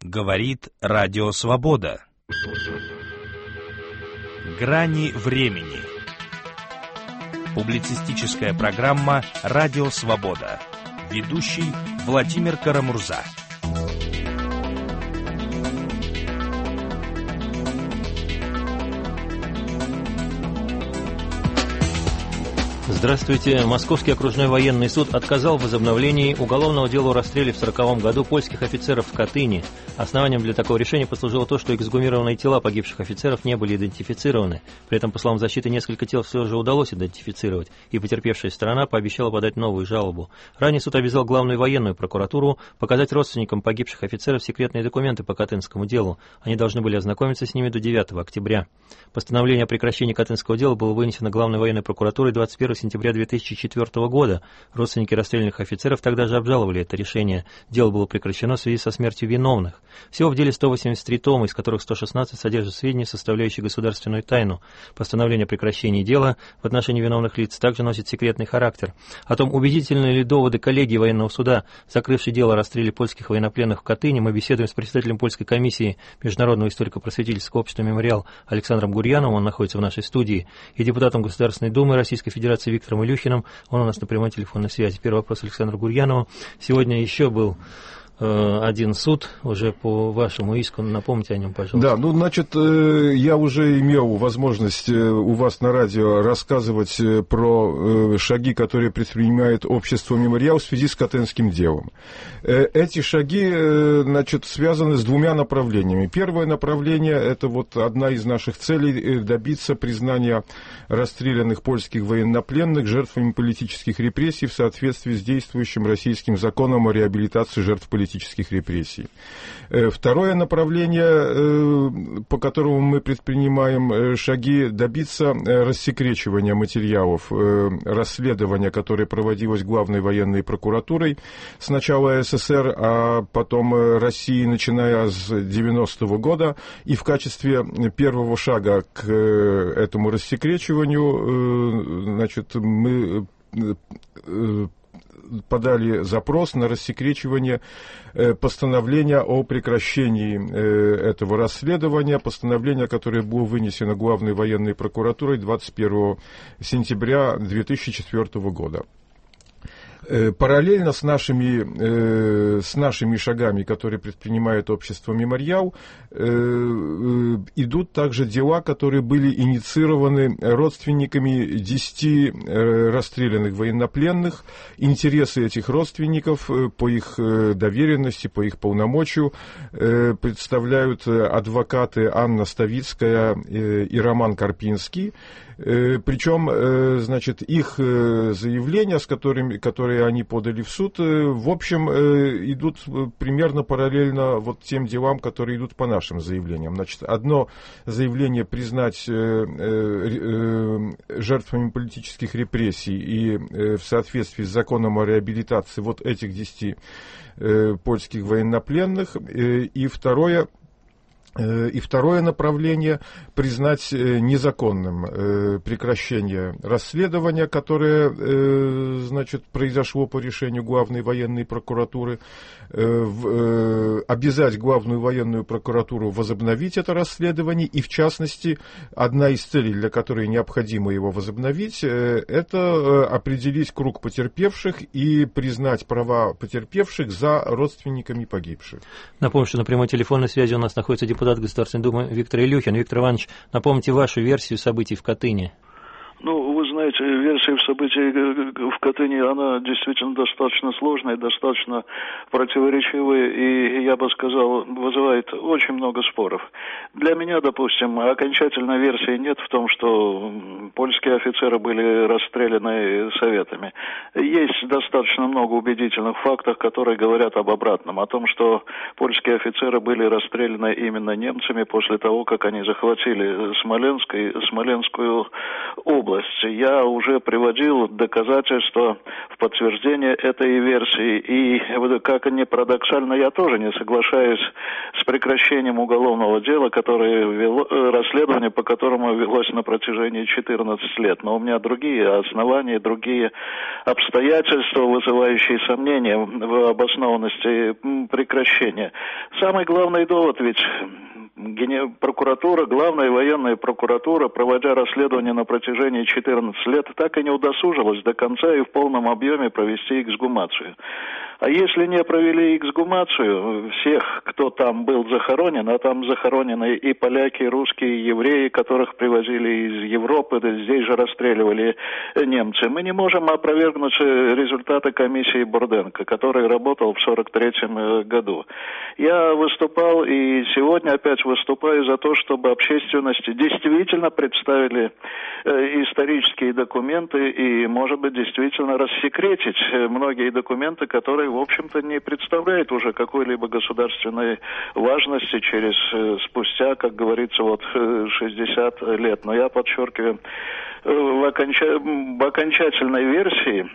Говорит Радио Свобода. Грани времени. Публицистическая программа «Радио Свобода». Ведущий Владимир Карамурза. Здравствуйте. Московский окружной военный суд отказал в возобновлении уголовного дела о расстреле в 1940 году польских офицеров в Катыни. Основанием для такого решения послужило то, что эксгумированные тела погибших офицеров не были идентифицированы. При этом, по словам защиты, несколько тел все же удалось идентифицировать, и потерпевшая сторона пообещала подать новую жалобу. Ранее суд обязал главную военную прокуратуру показать родственникам погибших офицеров секретные документы по Катынскому делу. Они должны были ознакомиться с ними до 9 октября. Постановление о прекращении Катынского дела было вынесено главной военной прокуратурой 21 сентября 2004 года. Родственники расстрелянных офицеров тогда же обжаловали это решение. Дело было прекращено в связи со смертью виновных. Всего в деле 183 тома, из которых 116 содержат сведения, составляющие государственную тайну. Постановление о прекращении дела в отношении виновных лиц также носит секретный характер. О том, убедительны ли доводы коллегии военного суда, закрывшей дело о расстреле польских военнопленных в Катыни, мы беседуем с председателем польской комиссии Международного историко-просветительского общества «Мемориал» Александром Гурьяновым, он находится в нашей студии, и депутатом Государственной Думы Российской Федерации Виктором Илюхиным, он у нас на прямой телефонной связи. Первый вопрос Александру Гурьянову. Сегодня еще был один суд уже по вашему иску. Напомните о нем, пожалуйста. Да, я уже имел возможность у вас на радио рассказывать про шаги, которые предпринимает общество «Мемориал» в связи с Катынским делом. Эти шаги, связаны с двумя направлениями. Первое направление – это одна из наших целей – добиться признания расстрелянных польских военнопленных жертвами политических репрессий в соответствии с действующим российским законом о реабилитации жертв политических репрессий. Второе направление, по которому мы предпринимаем шаги, добиться рассекречивания материалов расследования, которое проводилось Главной военной прокуратурой с начала СССР, а потом России, начиная с 90-го года. И в качестве первого шага к этому рассекречиванию, мы подали запрос на рассекречивание постановления о прекращении этого расследования, постановление, которое было вынесено Главной военной прокуратурой 21 сентября 2004 года. Параллельно с нашими шагами, которые предпринимает общество «Мемориал», идут также дела, которые были инициированы родственниками 10 расстрелянных военнопленных. Интересы этих родственников по их доверенности, по их полномочию представляют адвокаты Анна Ставицкая и Роман Карпинский. Причем, их заявления, которые они подали в суд, в общем, идут примерно параллельно тем делам, которые идут по нашим заявлениям. Одно заявление признать жертвами политических репрессий и в соответствии с законом о реабилитации этих 10 польских военнопленных, и второе направление – признать незаконным прекращение расследования, которое, произошло по решению Главной военной прокуратуры, обязать Главную военную прокуратуру возобновить это расследование, и, в частности, одна из целей, для которой необходимо его возобновить, это определить круг потерпевших и признать права потерпевших за родственниками погибших. Напомню, что на прямой телефонной связи у нас находится депутат Государственной Думы Виктор Илюхин. Виктор Иванович, напомните вашу версию событий в Катыни. Вы знаете, версия событий в Катыни, она действительно достаточно сложная, достаточно противоречивая, и, я бы сказал, вызывает очень много споров. Для меня, допустим, окончательной версии нет в том, что польские офицеры были расстреляны советами. Есть достаточно много убедительных фактов, которые говорят об обратном, о том, что польские офицеры были расстреляны именно немцами после того, как они захватили Смоленскую область. область. Я уже приводил доказательства в подтверждение этой версии. И, как ни парадоксально, я тоже не соглашаюсь с прекращением уголовного дела, расследование по которому велось на протяжении 14 лет. Но у меня другие основания, другие обстоятельства, вызывающие сомнения в обоснованности прекращения. Самый главный довод, ведь прокуратура, главная военная прокуратура, проводя расследование на протяжении 14 лет, так и не удосужилась до конца и в полном объеме провести эксгумацию. А если не провели эксгумацию всех, кто там был захоронен, а там захоронены и поляки, и русские, и евреи, которых привозили из Европы, да здесь же расстреливали немцы, мы не можем опровергнуть результаты комиссии Бурденко, который работал в 1943 году. Я выступал и сегодня опять выступаю за то, чтобы общественности действительно представили исторические документы и, может быть, действительно рассекретить многие документы, которые, в общем-то, не представляют уже какой-либо государственной важности спустя, как говорится, 60 лет. Но я подчеркиваю, в окончательной версии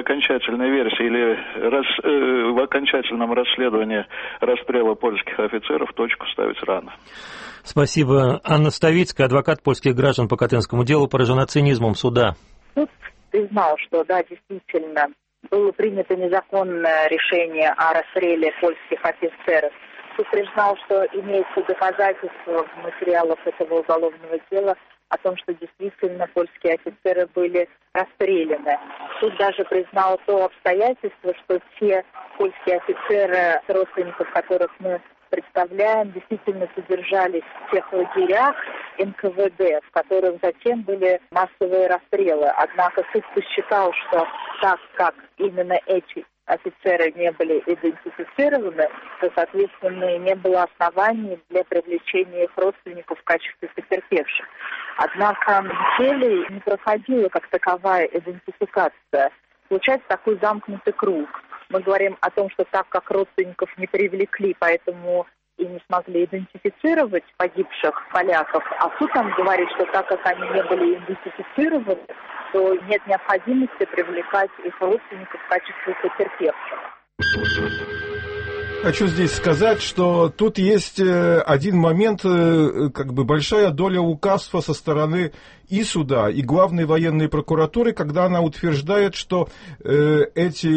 или в окончательном расследовании расстрела польских офицеров точку ставить рано. Спасибо. Анна Ставицкая, адвокат польских граждан по Катынскому делу, поражена цинизмом суда. Суд признал, что да, действительно, было принято незаконное решение о расстреле польских офицеров. Суд признал, что имеются доказательства в материалах этого уголовного дела о том, что действительно польские офицеры были расстреляны. Суд даже признал то обстоятельство, что те польские офицеры, родственников которых мы представляем, действительно содержались в тех лагерях НКВД, в которых затем были массовые расстрелы. Однако суд посчитал, что так как именно эти офицеры не были идентифицированы, то, соответственно, не было оснований для привлечения их родственников в качестве потерпевших. Однако в деле не проходила как таковая идентификация. Получается такой замкнутый круг. Мы говорим о том, что так как родственников не привлекли, поэтому и не смогли идентифицировать погибших поляков, а суд там говорит, что так как они не были идентифицированы, то нет необходимости привлекать их родственников в качестве потерпевших. Хочу здесь сказать, что тут есть один момент, большая доля лукавства со стороны и суда, и главной военной прокуратуры, когда она утверждает, что эти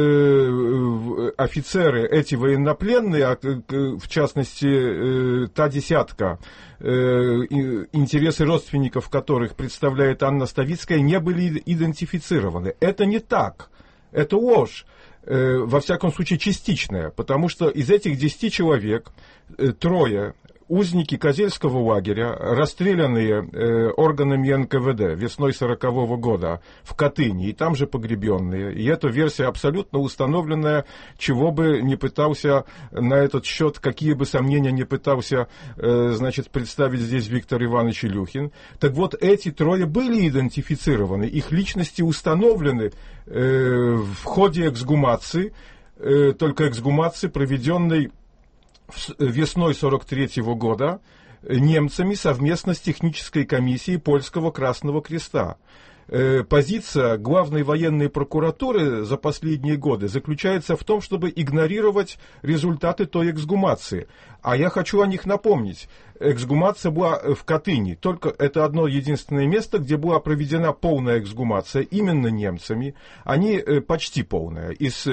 офицеры, эти военнопленные, в частности, та десятка, интересы родственников которых представляет Анна Ставицкая, не были идентифицированы. Это не так. Это ложь. Во всяком случае, частичная, потому что из этих 10 человек 3 узники Козельского лагеря, расстрелянные органами НКВД весной 1940 года в Катыни, и там же погребенные. И эта версия абсолютно установленная, чего бы не пытался на этот счет, какие бы сомнения не пытался, представить здесь Виктор Иванович Илюхин. Так вот, эти 3 были идентифицированы, их личности установлены в ходе эксгумации, только эксгумации, проведенной весной 1943 года немцами совместно с технической комиссией Польского Красного Креста. Позиция главной военной прокуратуры за последние годы заключается в том, чтобы игнорировать результаты той эксгумации. А я хочу о них напомнить. Эксгумация была в Катыни. Только это одно единственное место, где была проведена полная эксгумация именно немцами. Они почти полная. Из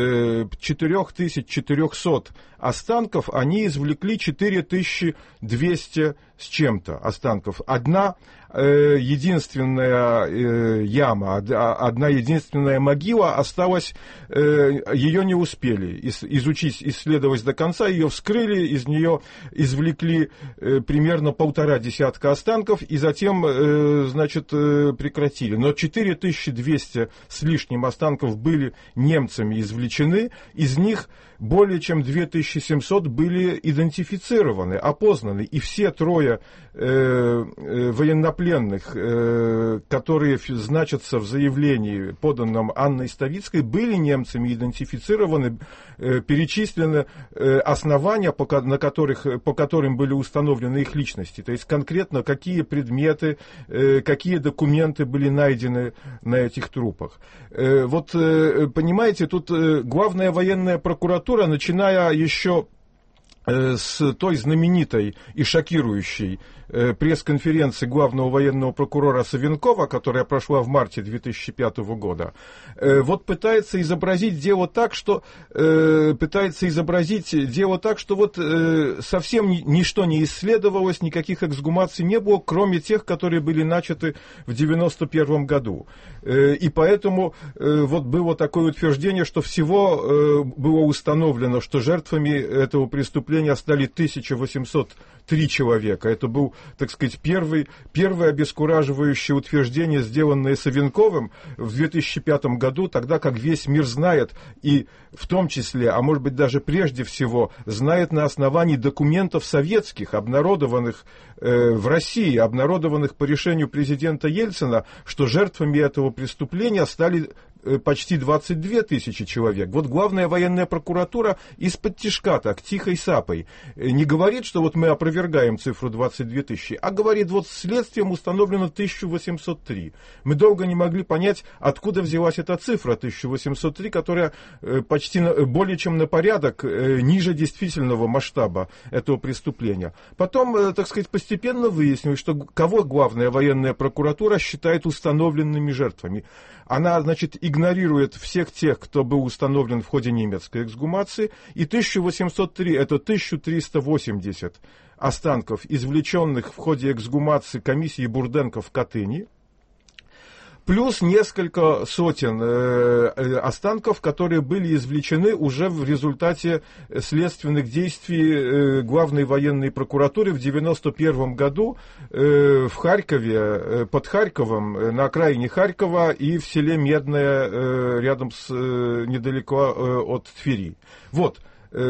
4400 останков они извлекли 4200 с чем-то останков. Одна единственная яма, одна единственная могила осталась, ее не успели исследовать до конца, ее вскрыли, из нее извлекли примерно 1,5 десятка останков и затем, прекратили. Но 4200 с лишним останков были немцами извлечены, из них более чем 2700 были идентифицированы, опознаны, и все 3 военнопленных, которые значатся в заявлении, поданном Анной Ставицкой, были немцами идентифицированы, перечислены основания, на которые по которым были установлены их личности, то есть конкретно какие предметы, какие документы были найдены на этих трупах. Вот, понимаете, тут главная военная прокуратура, начиная еще с той знаменитой и шокирующей пресс-конференции главного военного прокурора Савенкова, которая прошла в марте 2005 года, вот пытается изобразить дело так, что вот совсем ничто не исследовалось, никаких эксгумаций не было, кроме тех, которые были начаты в 1991 году. И поэтому вот было такое утверждение, что всего было установлено, что жертвами этого преступления стали 1803 человека. Это был, так сказать, первое обескураживающее утверждение, сделанное Савенковым в 2005 году, тогда как весь мир знает, и в том числе, а может быть даже прежде всего, знает на основании документов советских, обнародованных в России, обнародованных по решению президента Ельцина, что жертвами этого преступления стали почти 22 тысячи человек. Вот главная военная прокуратура из-под тишка так, тихой сапой, не говорит, что вот мы опровергаем цифру 22 тысячи, а говорит, вот следствием установлено 1803. Мы долго не могли понять, откуда взялась эта цифра 1803, которая почти более чем на порядок ниже действительного масштаба этого преступления. Потом, так сказать, постепенно выяснилось, что кого главная военная прокуратура считает установленными жертвами. Она, значит, игнорирует всех тех, кто был установлен в ходе немецкой эксгумации, и 1803 это 1380 останков, извлеченных в ходе эксгумации комиссии Бурденко в Катыни, плюс несколько сотен останков, которые были извлечены уже в результате следственных действий главной военной прокуратуры в 1991 году в Харькове, под Харьковом, на окраине Харькова и в селе Медное, рядом недалеко от Твери. Вот.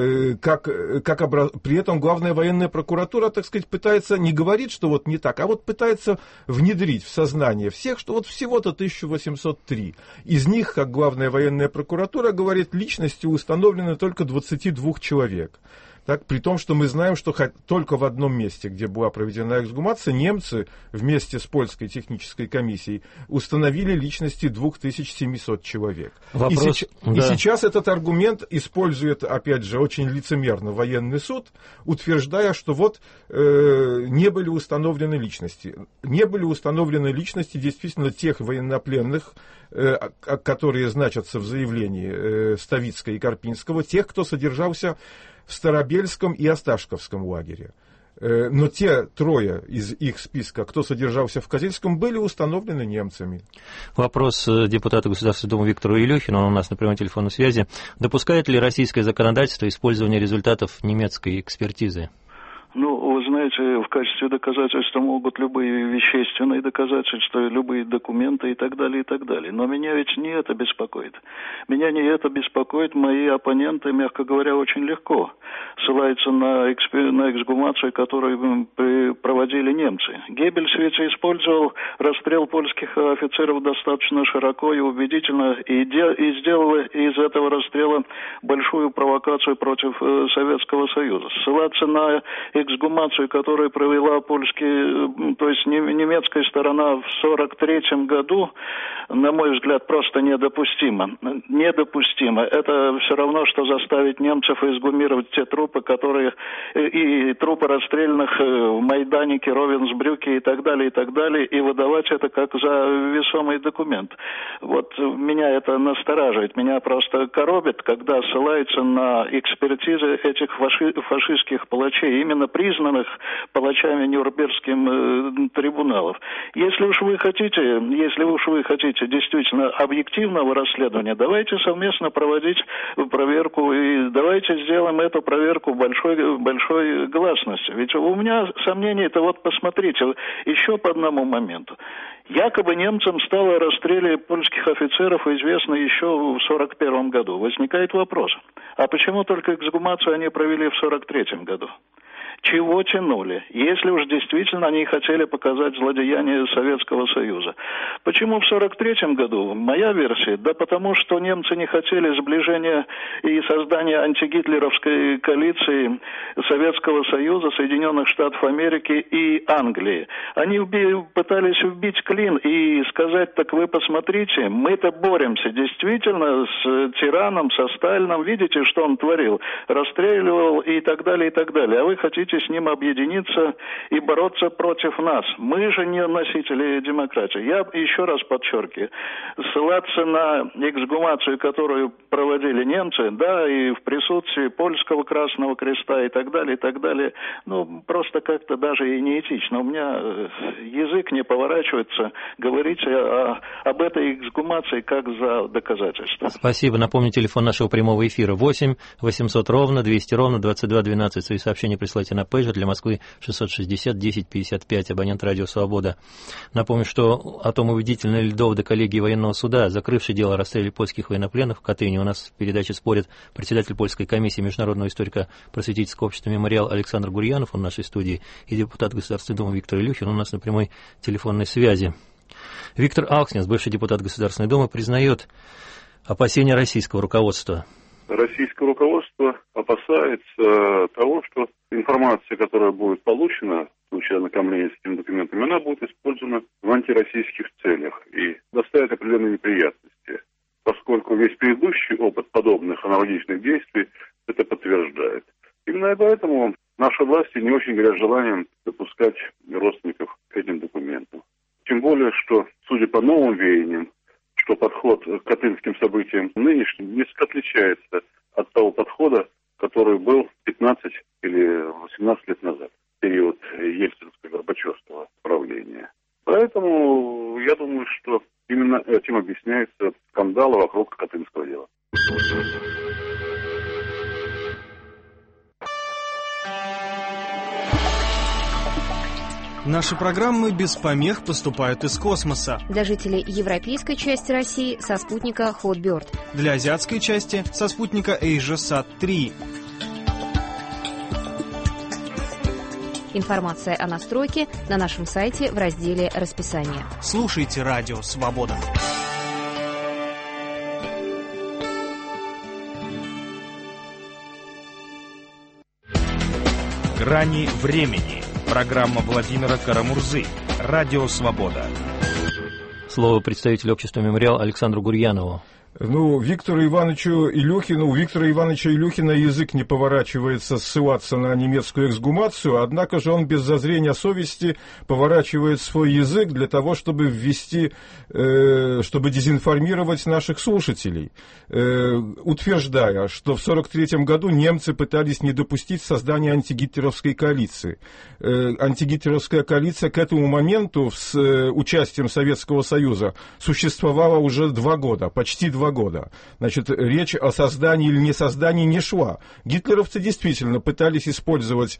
При этом главная военная прокуратура, так сказать, пытается не говорить, что вот не так, а вот пытается внедрить в сознание всех, что вот всего-то 1803. Из них, как главная военная прокуратура говорит, личности установлены только 22 человек. Так, при том, что мы знаем, что только в одном месте, где была проведена эксгумация, немцы вместе с польской технической комиссией установили личности 2700 человек. И сейчас этот аргумент использует, опять же, очень лицемерно военный суд, утверждая, что вот не были установлены личности. Не были установлены личности действительно тех военнопленных, которые значатся в заявлении Ставицкого и Карпинского, тех, кто содержался в Старобельском и Осташковском лагере. Но те трое из их списка, кто содержался в Козельском, были установлены немцами. Вопрос депутата Государственной Думы Виктору Илюхину, он у нас на прямой телефонной связи. Допускает ли российское законодательство использование результатов немецкой экспертизы? Ну, вы знаете, в качестве доказательства могут любые вещественные доказательства, любые документы и так далее, и так далее. Но меня ведь не это беспокоит. Меня не это беспокоит. Мои оппоненты, мягко говоря, очень легко ссылаются на эксгумацию, которую проводили немцы. Геббельс ведь использовал расстрел польских офицеров достаточно широко и убедительно, и сделал из этого расстрела большую провокацию против Советского Союза. Ссылаться на эксгумацию, которую провела то есть немецкая сторона в 1943 году, на мой взгляд, просто недопустимо. Недопустимо. Это все равно, что заставить немцев эксгумировать те трупы, и трупы расстрелянных в Майданике, Ровенсбрюке и так далее, и выдавать это как за весомый документ. Вот меня это настораживает, меня просто коробит, когда ссылаются на экспертизы этих фашистских палачей, именно признанных палачами Нюрнбергским трибуналов. Если уж вы хотите действительно объективного расследования, давайте совместно проводить проверку и давайте сделаем эту проверку большой гласностью. Ведь у меня сомнения-то вот посмотрите, еще по одному моменту. Якобы немцам стало о расстреле польских офицеров известно еще в 1941 году. Возникает вопрос, а почему только эксгумацию они провели в 1943 году? Чего тянули? Если уж действительно они хотели показать злодеяние Советского Союза. Почему в 1943 году? Моя версия, да потому что немцы не хотели сближения и создания антигитлеровской коалиции Советского Союза, Соединенных Штатов Америки и Англии. Они пытались вбить клин и сказать: так вы посмотрите, мы-то боремся действительно с тираном, со Сталином, видите, что он творил, расстреливал и так далее, и так далее. А вы хотите с ним объединиться и бороться против нас. Мы же не носители демократии. Я еще раз подчеркиваю, ссылаться на эксгумацию, которую проводили немцы, да, и в присутствии польского Красного Креста и так далее, ну, просто как-то даже и неэтично. У меня язык не поворачивается говорить об этой эксгумации как за доказательство. Спасибо. Напомню, телефон нашего прямого эфира 8 800 ровно 200 ровно 22 12. Свои сообщения присылайте на пейджер для Москвы 660 10 55, абонент «Радио Свобода». Напомню, что о том, убедительны ли доводы коллегии военного суда, закрывшей дело о расстреле польских военнопленных в Катыни. У нас в передаче спорит председатель польской комиссии Международного историко-просветительского общества «Мемориал» Александр Гурьянов, он в нашей студии, и депутат Государственной Думы Виктор Илюхин, он у нас на прямой телефонной связи. Виктор Алкснес, бывший депутат Государственной Думы, признает опасения российского руководства. Российское руководство опасается того, что информация, которая будет получена в случае ознакомления с этими документами, она будет использована в антироссийских целях и доставит определенные неприятности, поскольку весь предыдущий опыт подобных аналогичных действий это подтверждает. Именно поэтому наши власти не очень горят желанием допускать родственников к этим документам. Тем более, что, судя по новым веяниям, что подход к катынским событиям нынешним несколько отличается от того подхода, который был 15 или 18 лет назад, в период Ельцинского-Горбачевского правления. Поэтому я думаю, что именно этим объясняется скандал вокруг катынского дела. Наши программы без помех поступают из космоса. Для жителей европейской части России со спутника Hotbird. Для азиатской части со спутника AsiaSat-3. Информация о настройке на нашем сайте в разделе «Расписание». Слушайте «Радио Свобода». «Грани времени». Программа Владимира Карамурзы. Радио Свобода. Слово представителю общества «Мемориал» Александру Гурьянову. Ну, у Виктора Ивановича Илюхина язык не поворачивается ссылаться на немецкую эксгумацию, однако же он без зазрения совести поворачивает свой язык для того, чтобы ввести, чтобы дезинформировать наших слушателей, утверждая, что в 1943 году немцы пытались не допустить создания антигитлеровской коалиции. Антигитлеровская коалиция к этому моменту с участием Советского Союза существовала уже 2 года, почти 2 года. Значит, речь о создании или не создании не шла. Гитлеровцы действительно пытались использовать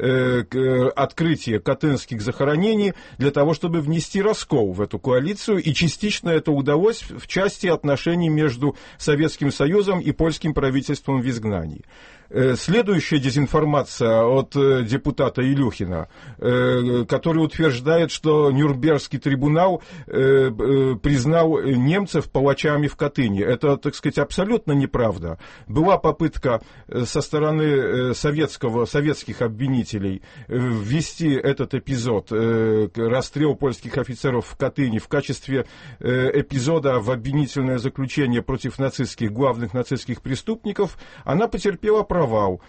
открытие катынских захоронений для того, чтобы внести раскол в эту коалицию, и частично это удалось в части отношений между Советским Союзом и польским правительством в изгнании. Следующая дезинформация от депутата Илюхина, который утверждает, что Нюрнбергский трибунал признал немцев палачами в Катыни. Это, так сказать, абсолютно неправда. Была попытка со стороны советских обвинителей ввести этот эпизод, расстрел польских офицеров в Катыни, в качестве эпизода в обвинительное заключение против главных нацистских преступников. Она потерпела провал.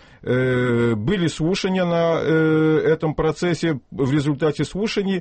Были слушания на этом процессе. В результате слушаний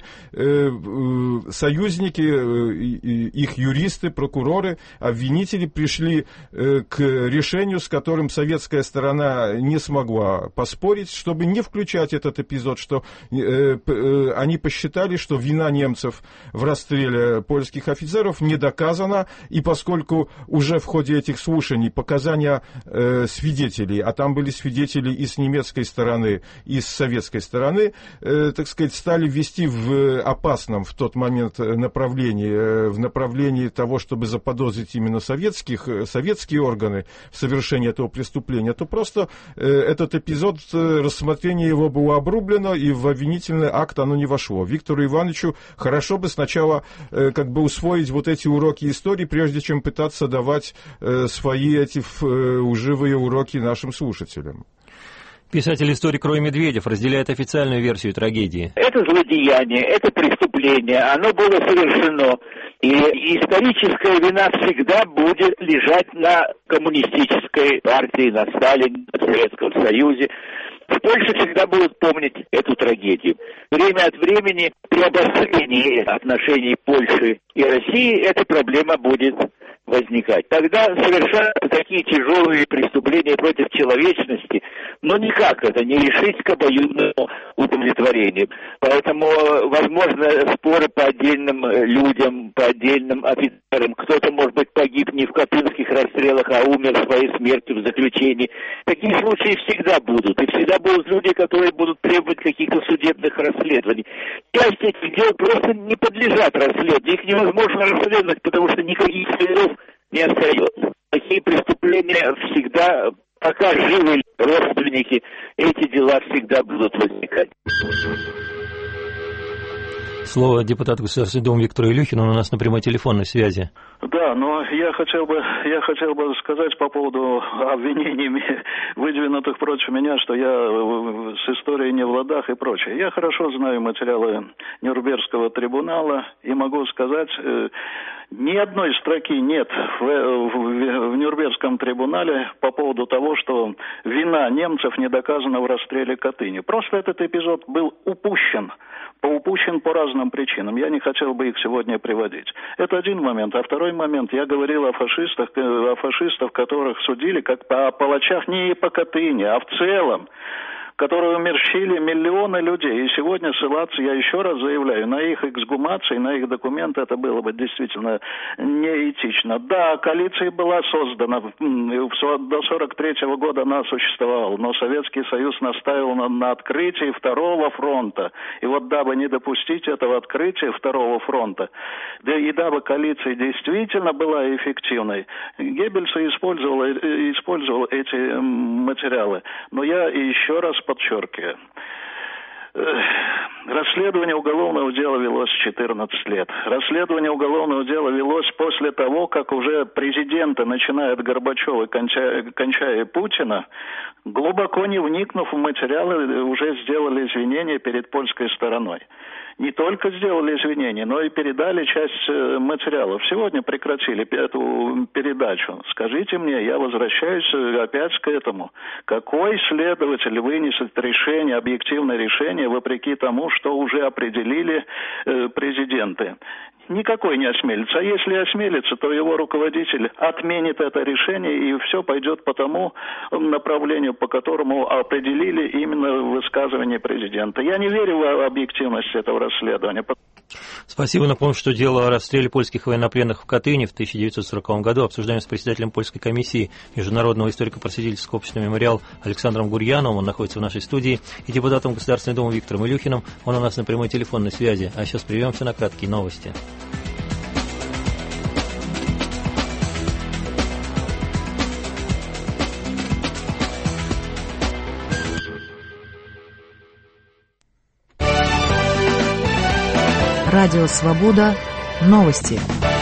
союзники, их юристы, прокуроры, обвинители пришли к решению, с которым советская сторона не смогла поспорить, чтобы не включать этот эпизод, что они посчитали, что вина немцев в расстреле польских офицеров не доказана, и поскольку уже в ходе этих слушаний показания свидетелей, а там были свидетели и с немецкой стороны, и с советской стороны, так сказать, стали вести в опасном в тот момент направлении, в направлении того, чтобы заподозрить именно советские органы в совершении этого преступления, то просто этот эпизод, рассмотрение его было обрублено, и в обвинительный акт оно не вошло. Виктору Ивановичу хорошо бы сначала как бы усвоить вот эти уроки истории, прежде чем пытаться давать свои эти лживые уроки нашим слушателям. Писатель-историк Рой Медведев разделяет официальную версию трагедии. Это злодеяние, это преступление, оно было совершено. И историческая вина всегда будет лежать на коммунистической партии, на Сталине, на Советском Союзе. В Польше всегда будут помнить эту трагедию. Время от времени при обострении отношений Польши и России эта проблема будет возникать. Тогда совершаются такие тяжелые преступления против человечности, но никак это не решить к обоюдному удовлетворению. Поэтому, возможно, споры по отдельным людям, по отдельным офицерам. Кто-то, может быть, погиб не в катынских расстрелах, а умер своей смертью в заключении. Такие случаи всегда будут. И всегда будут люди, которые будут требовать каких-то судебных расследований. Часть этих дел просто не подлежат расследованию. Их невозможно расследовать, потому что никаких следов не остается. Такие преступления всегда, пока живы родственники, эти дела всегда будут возникать. Слово депутату Государственной Думы Виктору Илюхину, он у нас на прямой телефонной связи. Да, но я хотел бы сказать по поводу обвинений, выдвинутых против меня, что я с историей не в ладах и прочее. Я хорошо знаю материалы Нюрнбергского трибунала и могу сказать, ни одной строки нет в Нюрнбергском трибунале по поводу того, что вина немцев не доказана в расстреле Катыни. Просто этот эпизод был упущен по разным причинам. Я не хотел бы их сегодня приводить. Это один момент. А второй момент. Я говорил о фашистах, которых судили как о палачах не по Катыни, а в целом, которые умерщвили миллионы людей. И сегодня ссылаться, я еще раз заявляю, на их эксгумации, на их документы, это было бы действительно неэтично. Да, коалиция была создана, до 1943 года она существовала, но Советский Союз настаивал на открытии второго фронта. И вот дабы не допустить этого открытия второго фронта, да и дабы коалиция действительно была эффективной, Геббельс использовал эти материалы. Но я еще раз подчеркиваю, расследование уголовного дела велось 14 лет. Расследование уголовного дела велось после того, как уже президенты, начиная от Горбачева, кончая Путина, глубоко не вникнув в материалы, уже сделали извинения перед польской стороной. Не только сделали извинения, но и передали часть материалов. Сегодня прекратили эту передачу. Скажите мне, я возвращаюсь опять к этому. Какой следователь вынесет решение, объективное решение, вопреки тому, что уже определили президенты? Никакой не осмелится. А если осмелится, то его руководитель отменит это решение, и все пойдет по тому направлению, по которому определили именно высказывание президента. Я не верю в объективность этого расследования. Спасибо. Напомню, что дело о расстреле польских военнопленных в Катыни в 1940 году обсуждаем с председателем Польской комиссии Международного историко-просветительского общества «Мемориал» Александром Гурьяновым, он находится в нашей студии, и депутатом Государственной Думы Виктором Илюхиным, он у нас на прямой телефонной связи. А сейчас прервемся на краткие новости. Радио «Свобода». Новости.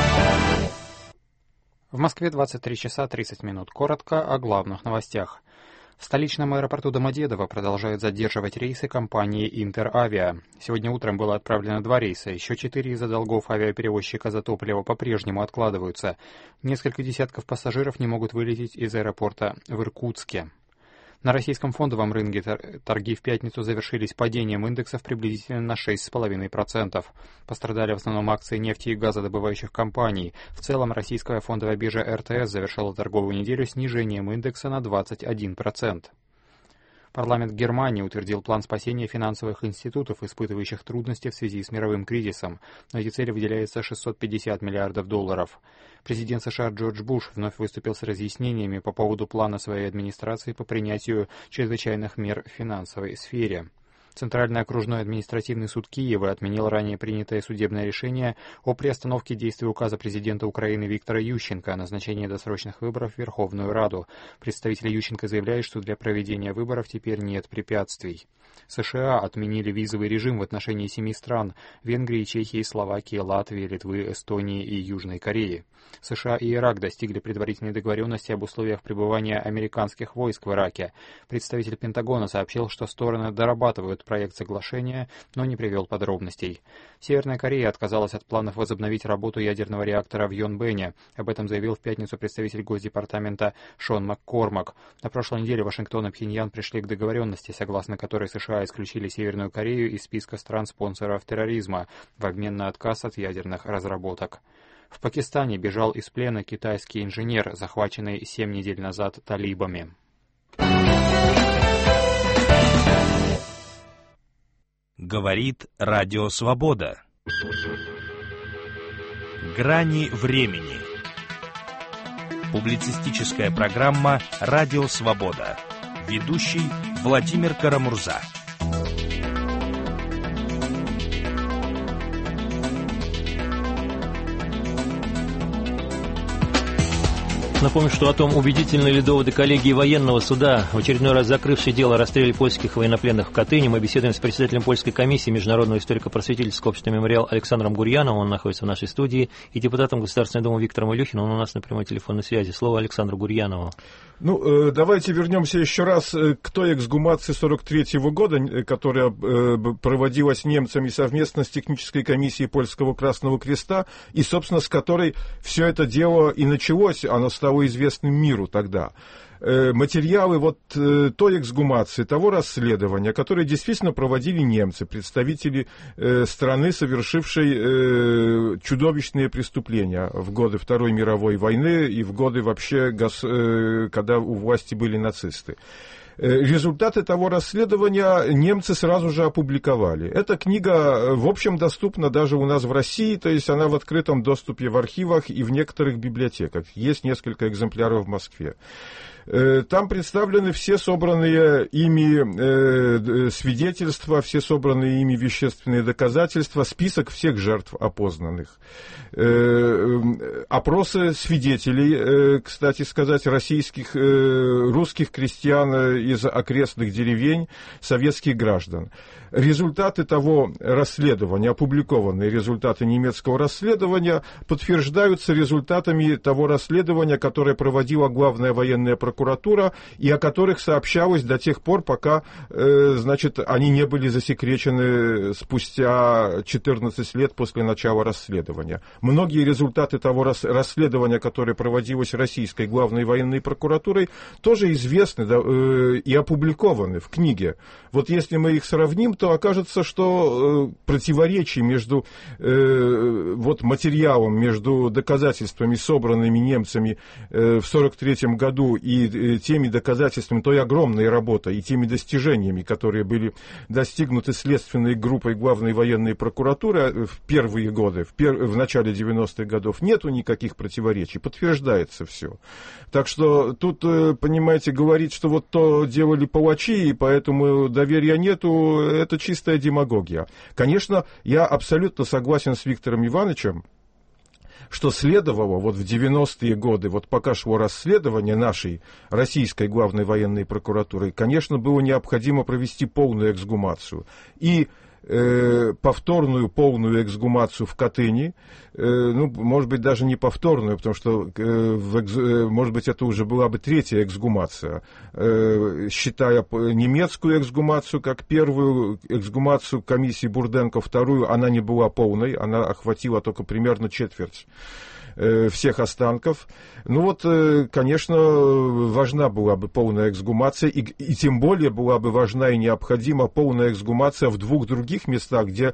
В Москве 23 часа 30 минут. Коротко о главных новостях. В столичном аэропорту Домодедово продолжают задерживать рейсы компании «Интеравиа». Сегодня утром было отправлено 2 рейса, еще 4 из-за долгов авиаперевозчика за топливо по-прежнему откладываются. Несколько десятков пассажиров не могут вылететь из аэропорта в Иркутске. На российском фондовом рынке торги в пятницу завершились падением индексов приблизительно на 6,5%. Пострадали в основном акции нефти и газодобывающих компаний. В целом российская фондовая биржа РТС завершила торговую неделю снижением индекса на 21%. Парламент Германии утвердил план спасения финансовых институтов, испытывающих трудности в связи с мировым кризисом. На эти цели выделяется $650 миллиардов. Президент США Джордж Буш вновь выступил с разъяснениями по поводу плана своей администрации по принятию чрезвычайных мер в финансовой сфере. Центральный окружной административный суд Киева отменил ранее принятое судебное решение о приостановке действия указа президента Украины Виктора Ющенко о назначении досрочных выборов в Верховную Раду. Представители Ющенко заявляют, что для проведения выборов теперь нет препятствий. США отменили визовый режим в отношении 7 стран – Венгрии, Чехии, Словакии, Латвии, Литвы, Эстонии и Южной Кореи. США и Ирак достигли предварительной договоренности об условиях пребывания американских войск в Ираке. Представитель Пентагона сообщил, что стороны дорабатывают проект соглашения, но не привел подробностей. Северная Корея отказалась от планов возобновить работу ядерного реактора в Йонбэне. Об этом заявил в пятницу представитель Госдепартамента Шон Маккормак. На прошлой неделе Вашингтон и Пхеньян пришли к договоренности, согласно которой США исключили Северную Корею из списка стран-спонсоров терроризма в обмен на отказ от ядерных разработок. В Пакистане бежал из плена китайский инженер, захваченный 7 недель назад талибами. Говорит Радио Свобода. Грани времени. Публицистическая программа «Радио Свобода». Ведущий Владимир Карамурза. Напомню, что о том, убедительны ли доводы коллегии военного суда, в очередной раз закрывшей дело о расстреле польских военнопленных в Катыни, мы беседуем с председателем Польской комиссии Международного историко-просветительского общества «Мемориал» Александром Гурьяновым, он находится в нашей студии, и депутатом Государственной Думы Виктором Илюхиным, он у нас на прямой телефонной связи. Слово Александру Гурьянову. Давайте вернемся еще раз к той эксгумации 1943 года, которая проводилась немцами совместно с технической комиссией Польского Красного Креста, и, собственно, с которой все это дело и началось, оно стало известным миру тогда. Материалы той эксгумации, того расследования, которые действительно проводили немцы, представители страны, совершившей чудовищные преступления в годы Второй мировой войны и в годы вообще, когда у власти были нацисты. Результаты того расследования немцы сразу же опубликовали. Эта книга, в общем, доступна даже у нас в России, то есть она в открытом доступе в архивах и в некоторых библиотеках. Есть несколько экземпляров в Москве. Там представлены все собранные ими свидетельства, все собранные ими вещественные доказательства, список всех жертв опознанных. Опросы свидетелей, кстати сказать, русских крестьян из окрестных деревень, советских граждан. Результаты того расследования, опубликованные результаты немецкого расследования, подтверждаются результатами того расследования, которое проводила Главная военная прокуратура, и о которых сообщалось до тех пор, пока они не были засекречены спустя 14 лет после начала расследования. Многие результаты того расследования, которое проводилось Российской Главной военной прокуратурой, тоже известны и опубликованы в книге. Вот если мы их сравним, то окажется, что противоречий между материалом, между доказательствами, собранными немцами в 1943 году, и теми доказательствами, той огромной работой и теми достижениями, которые были достигнуты следственной группой Главной военной прокуратуры в первые годы, в начале 90-х годов, нету никаких противоречий, подтверждается все. Так что тут, понимаете, говорить, что вот то делали палачи, и поэтому доверия нету, это чистая демагогия. Конечно, я абсолютно согласен с Виктором Ивановичем, что следовало в 90-е годы, пока шло расследование нашей российской Главной военной прокуратуры, конечно, было необходимо провести полную эксгумацию. И повторную полную эксгумацию в Катыни, может быть, даже не повторную, потому что, может быть, это уже была бы третья эксгумация, считая немецкую эксгумацию как первую, эксгумацию комиссии Бурденко, вторую, она не была полной, она охватила только примерно четверть всех останков. Ну вот, конечно, важна была бы полная эксгумация, и тем более была бы важна и необходима полная эксгумация в двух других местах, где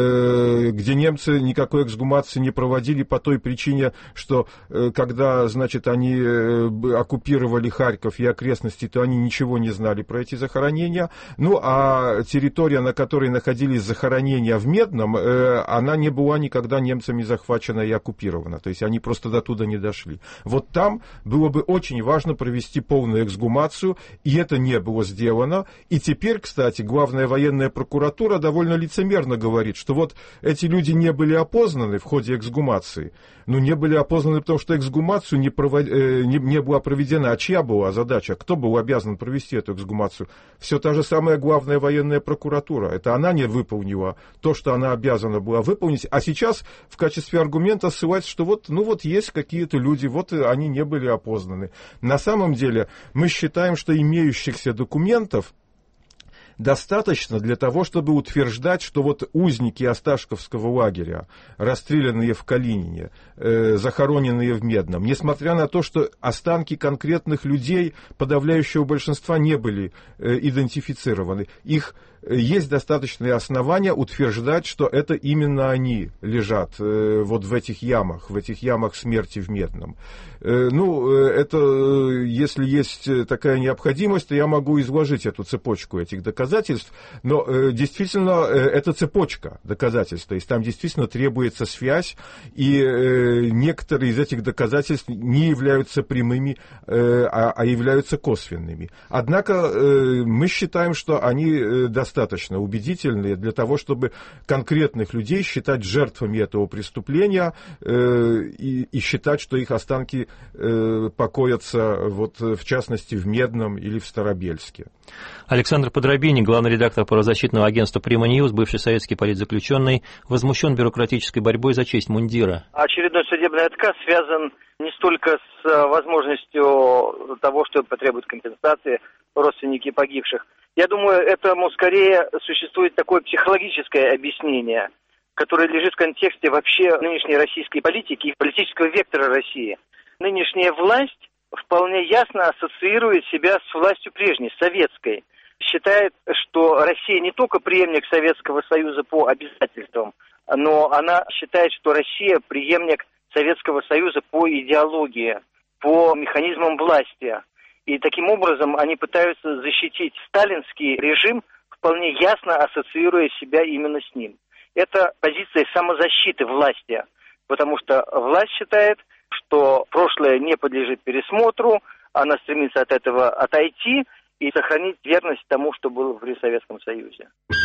немцы никакой эксгумации не проводили по той причине, что когда, значит, они оккупировали Харьков и окрестности, то они ничего не знали про эти захоронения. Ну, а территория, на которой находились захоронения в Медном, она не была никогда немцами захвачена и оккупирована. То есть они просто до туда не дошли. Вот там было бы очень важно провести полную эксгумацию, и это не было сделано. И теперь, кстати, главная военная прокуратура довольно лицемерно говорит, что вот эти люди не были опознаны в ходе эксгумации. Ну, не были опознаны, потому что эксгумацию не была проведена. А чья была задача? Кто был обязан провести эту эксгумацию? Все та же самая главная военная прокуратура. Это она не выполнила то, что она обязана была выполнить. А сейчас в качестве аргумента ссылается, что вот, ну вот есть какие-то люди, вот они не были опознаны. На самом деле мы считаем, что имеющихся документов достаточно для того, чтобы утверждать, что вот узники Осташковского лагеря, расстрелянные в Калинине, захороненные в Медном, несмотря на то, что останки конкретных людей, подавляющего большинства, не были идентифицированы, их есть достаточные основания утверждать, что это именно они лежат вот в этих ямах смерти в Медном. Ну, это, если есть такая необходимость, то я могу изложить эту цепочку этих доказательств, но действительно это цепочка доказательств, то есть там действительно требуется связь, и некоторые из этих доказательств не являются прямыми, а являются косвенными. Однако мы считаем, что они достаточно убедительные для того, чтобы конкретных людей считать жертвами этого преступления и считать, что их останки покоятся, вот, в частности, в Медном или в Старобельске. Александр Подробини, главный редактор правозащитного агентства «Прима Ньюс», бывший советский политзаключенный, возмущен бюрократической борьбой за честь мундира. Очередной судебный отказ связан не столько с возможностью того, что потребуют компенсации родственники погибших. Я думаю, этому скорее существует такое психологическое объяснение, которое лежит в контексте вообще нынешней российской политики и политического вектора России. Нынешняя власть вполне ясно ассоциирует себя с властью прежней, советской. Считает, что Россия не только преемник Советского Союза по обязательствам, но она считает, что Россия преемник Советского Союза по идеологии, по механизмам власти. И таким образом они пытаются защитить сталинский режим, вполне ясно ассоциируя себя именно с ним. Это позиция самозащиты власти, потому что власть считает, что прошлое не подлежит пересмотру, она стремится от этого отойти и сохранить верность тому, что было при Советском Союзе.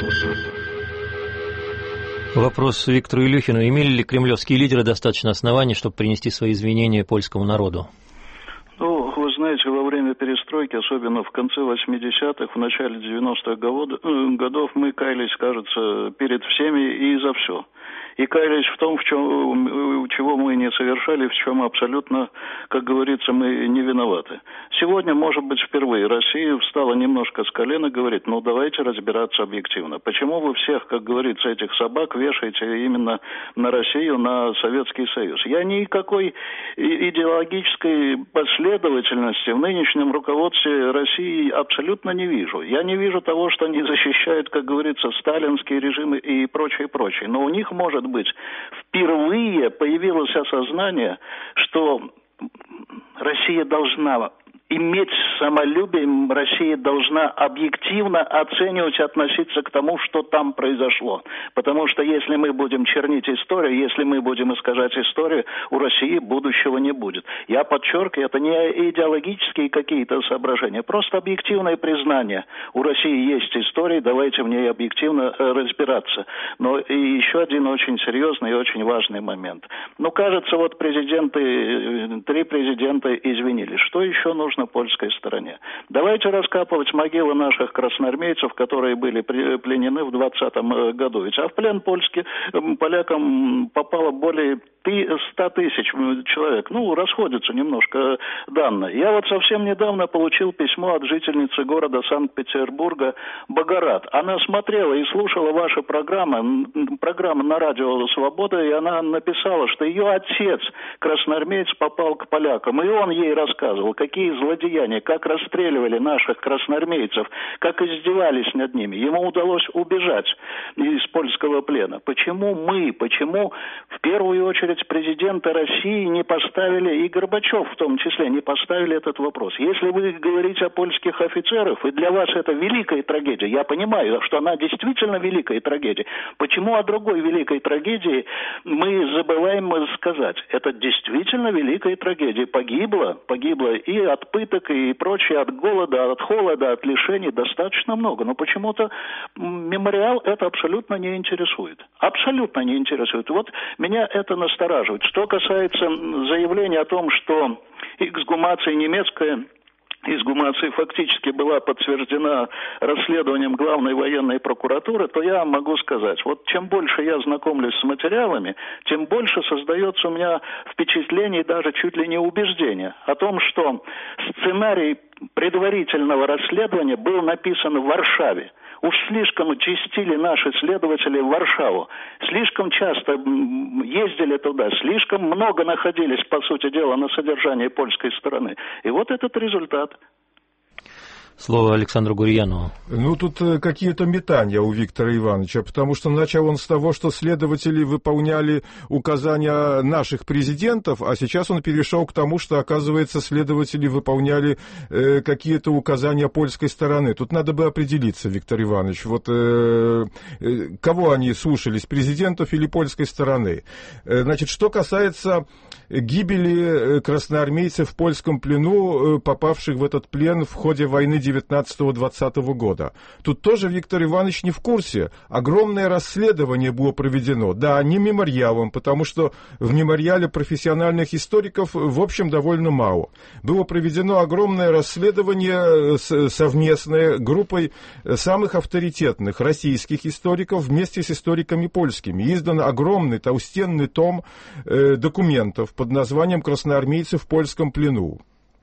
Вопрос Виктору Илюхину. Имели ли кремлевские лидеры достаточно оснований, чтобы принести свои извинения польскому народу? Ну, вы знаете, во время перестройки, особенно в конце 80-х, в начале 90-х годов, мы каялись, кажется, перед всеми и за все. И каялись в том, чего мы не совершали, в чем абсолютно, как говорится, мы не виноваты. Сегодня, может быть, впервые Россия встала немножко с колена и говорит, ну давайте разбираться объективно. Почему вы всех, как говорится, этих собак вешаете именно на Россию, на Советский Союз? Я никакой идеологической последовательности в нынешнем руководстве России абсолютно не вижу. Я не вижу того, что они защищают, как говорится, сталинские режимы и прочее, прочее. Но у них, может быть, впервые появилось осознание, что Россия должна иметь самолюбие, Россия должна объективно оценивать и относиться к тому, что там произошло. Потому что если мы будем чернить историю, если мы будем искажать историю, у России будущего не будет. Я подчеркиваю, это не идеологические какие-то соображения, просто объективное признание. У России есть история, давайте в ней объективно разбираться. Но и еще один очень серьезный и очень важный момент. Ну, кажется, вот три президента извинились. Что еще нужно нужно польской стороне. Давайте раскапывать могилы наших красноармейцев, которые были пленены в 2020 году. Ведь в плен полякам попало более 100 тысяч человек. Расходятся немножко данные. Я вот совсем недавно получил письмо от жительницы города Санкт-Петербурга Богорат. Она смотрела и слушала ваши программы на радио «Свобода», и она написала, что ее отец, красноармеец, попал к полякам. И он ей рассказывал, какие злодеяния, как расстреливали наших красноармейцев, как издевались над ними. Ему удалось убежать из польского плена. Почему в первую очередь президента России не поставили, и Горбачев в том числе, не поставили этот вопрос? Если вы говорите о польских офицерах, и для вас это великая трагедия, я понимаю, что она действительно великая трагедия, почему о другой великой трагедии мы забываем сказать? Это действительно великая трагедия. Погибло и от пыток, и прочее, от голода, от холода, от лишений достаточно много. Но почему-то мемориал это абсолютно не интересует. Абсолютно не интересует. Вот меня это настораживает. Что касается заявления о том, что немецкая эксгумация фактически была подтверждена расследованием Главной военной прокуратуры, то я могу сказать, вот чем больше я знакомлюсь с материалами, тем больше создается у меня впечатление, даже чуть ли не убеждение о том, что сценарий предварительного расследования был написан в Варшаве. Уж слишком чистили наши следователи в Варшаву, слишком часто ездили туда, слишком много находились, по сути дела, на содержании польской стороны. И вот этот результат. Слово Александру Гурьянову. Тут какие-то метания у Виктора Ивановича, потому что начал он с того, что следователи выполняли указания наших президентов, а сейчас он перешел к тому, что, оказывается, следователи выполняли какие-то указания польской стороны. Тут надо бы определиться, Виктор Иванович, кого они слушались, президентов или польской стороны. Значит, что касается гибели красноармейцев в польском плену, попавших в этот плен в ходе войны 19-20 года. Тут тоже Виктор Иванович не в курсе. Огромное расследование было проведено. Да, не мемориалом, потому что в мемориале профессиональных историков, в общем, довольно мало. Было проведено огромное расследование совместное группой самых авторитетных российских историков вместе с историками польскими. Издан огромный толстенный том документов под названием «Красноармейцы в польском плену».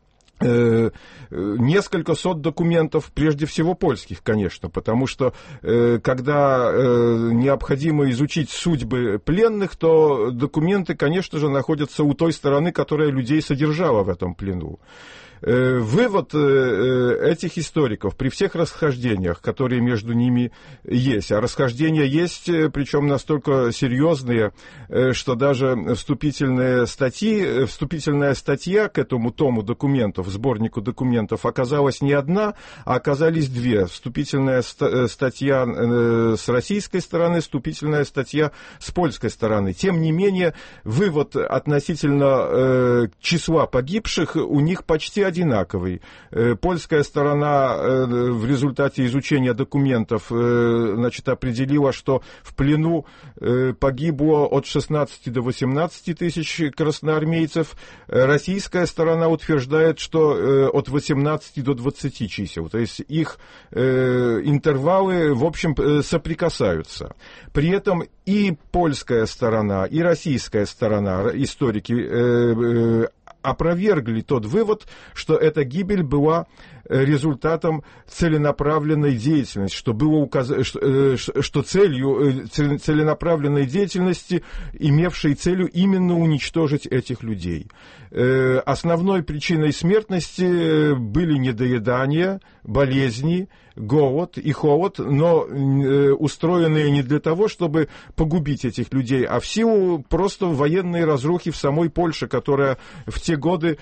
Несколько сот документов, прежде всего польских, конечно, потому что когда необходимо изучить судьбы пленных, то документы, конечно же, находятся у той стороны, которая людей содержала в этом плену. Вывод этих историков при всех расхождениях, которые между ними есть, а расхождения есть, причем настолько серьезные, что даже вступительная статья к этому тому документов, сборнику документов, оказалась не одна, а оказались две. Вступительная статья с российской стороны, вступительная статья с польской стороны. Тем не менее, вывод относительно числа погибших у них почти одинаковый. Польская сторона в результате изучения документов определила, что в плену погибло от 16 до 18 тысяч красноармейцев. Российская сторона утверждает, что от 18 до 20 чисел. То есть их интервалы, в общем, соприкасаются. При этом и польская сторона, и российская сторона, историки, опровергли тот вывод, что эта гибель была результатом целенаправленной деятельности, что целью целенаправленной деятельности, имевшей целью именно уничтожить этих людей. Основной причиной смертности были недоедания, болезни, голод и холод, но устроенные не для того, чтобы погубить этих людей, а в силу просто военной разрухи в самой Польше, которая в те годы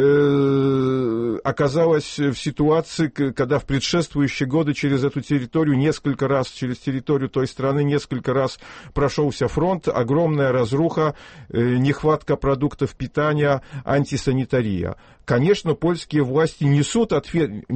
оказалась в ситуации, когда в предшествующие годы через эту территорию через территорию той страны несколько раз прошелся фронт, огромная разруха, нехватка продуктов питания, антисанитария. Конечно, польские власти несут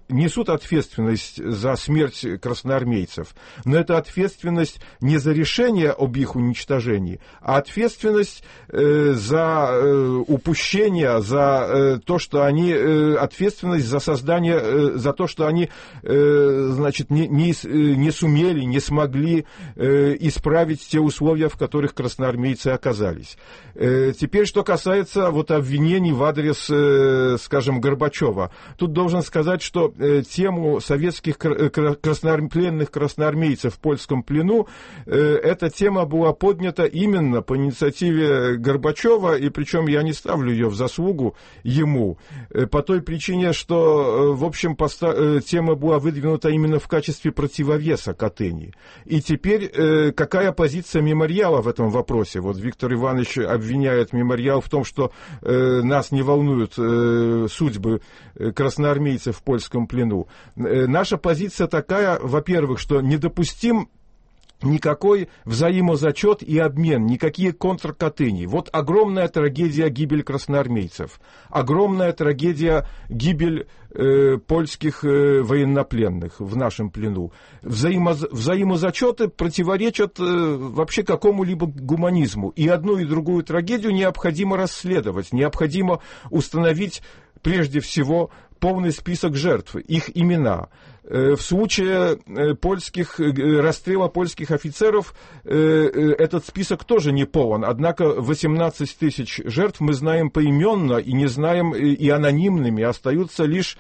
несут ответственность за смерть красноармейцев, но это ответственность не за решение об их уничтожении, а ответственность за упущение, за то, что они, ответственность за создание, за то, что они, значит, не сумели, не смогли исправить те условия, в которых красноармейцы оказались. Теперь, что касается вот обвинений в адрес, скажем, Горбачева. Тут должен сказать, что тему советских пленных красноармейцев в польском плену, эта тема была поднята именно по инициативе Горбачева, и причем я не ставлю ее в заслугу ему, по той причине, что, в общем, тема была выдвинута именно в качестве противовеса Катыни. И теперь какая позиция мемориала в этом вопросе? Вот Виктор Иванович обвиняет мемориал в том, что нас не волнуют судьбы красноармейцев в польском плену. Наша позиция такая, во-первых, что недопустим никакой взаимозачет и обмен, никакие контркатыни. Вот огромная трагедия гибель красноармейцев, огромная трагедия гибель польских военнопленных в нашем плену. Взаимозачеты противоречат вообще какому-либо гуманизму. И одну и другую трагедию необходимо расследовать, необходимо установить прежде всего полный список жертв, их имена. В случае расстрела польских офицеров этот список тоже не полон, однако 18 тысяч жертв мы знаем поименно и не знаем и анонимными, остаются лишь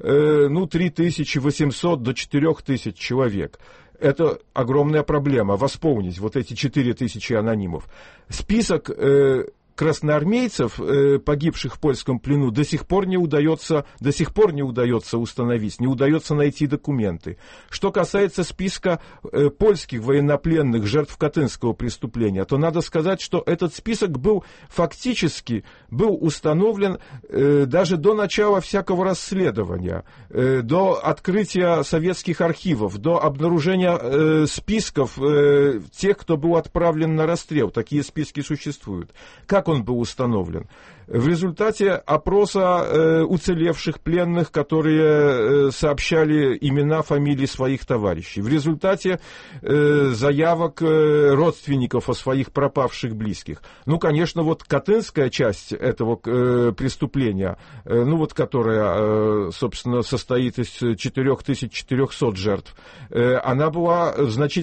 3800 до 4000 человек. Это огромная проблема, восполнить вот эти 4000 анонимов. Список красноармейцев, погибших в польском плену, до сих пор не удается установить, не удается найти документы. Что касается списка польских военнопленных, жертв Катынского преступления, то надо сказать, что этот список фактически был установлен даже до начала всякого расследования, до открытия советских архивов, до обнаружения списков тех, кто был отправлен на расстрел. Такие списки существуют. Как он был установлен? В результате опроса уцелевших пленных, которые сообщали имена, фамилии своих товарищей. В результате заявок родственников о своих пропавших близких. Ну, конечно, вот катынская часть этого преступления, которая, собственно, состоит из 4400 жертв, она была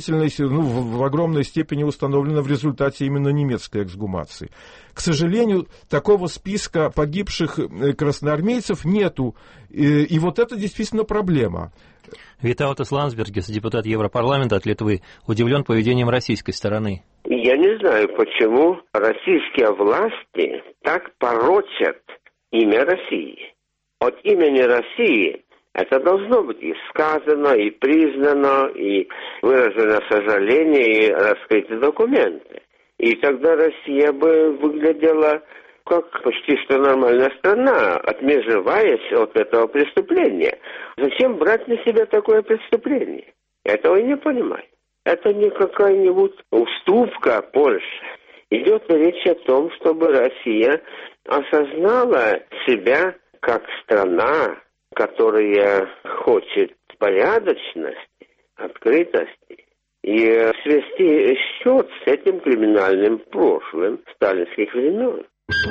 в огромной степени установлена в результате именно немецкой эксгумации. К сожалению, такого списка погибших красноармейцев нету, и вот это действительно проблема. Витаутас Ландсбергис, депутат Европарламента от Литвы, удивлен поведением российской стороны. Я не знаю, почему российские власти так порочат имя России. От имени России это должно быть и сказано, и признано, и выражено сожаление, и раскрыты документы. И тогда Россия бы выглядела как почти что нормальная страна, отмежеваясь от этого преступления. Зачем брать на себя такое преступление? Этого я не понимаю. Это не какая-нибудь уступка Польши. Идет речь о том, чтобы Россия осознала себя как страна, которая хочет порядочности, открытости, и свести счет с этим криминальным прошлым сталинских времен.